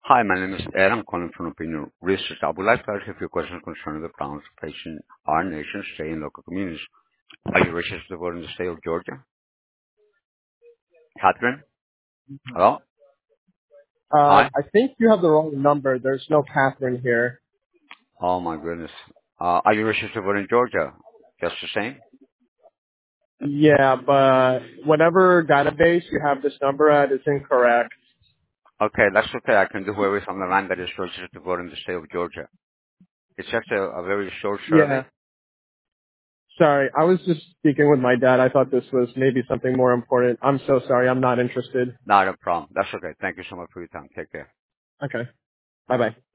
Hi, my name is Ed. I'm calling from Opinion Research. I would like to ask you a few questions concerning the problems facing our nation, state, and local communities. Are you registered to vote in the state of Georgia? Catherine? Hello? Hi? I think you have the wrong number. There's no Catherine here. Oh my goodness. Are you registered to vote in Georgia? Just the same? Yeah, but whatever database you have this number at is incorrect. Okay, that's okay. I can do whoever is on the line that is registered to vote in the state of Georgia. It's just a very short Yeah. survey. Sorry, I was just speaking with my dad. I thought this was maybe something more important. I'm so sorry. I'm not interested. Not a problem. That's okay. Thank you so much for your time. Take care. Okay. Bye-bye.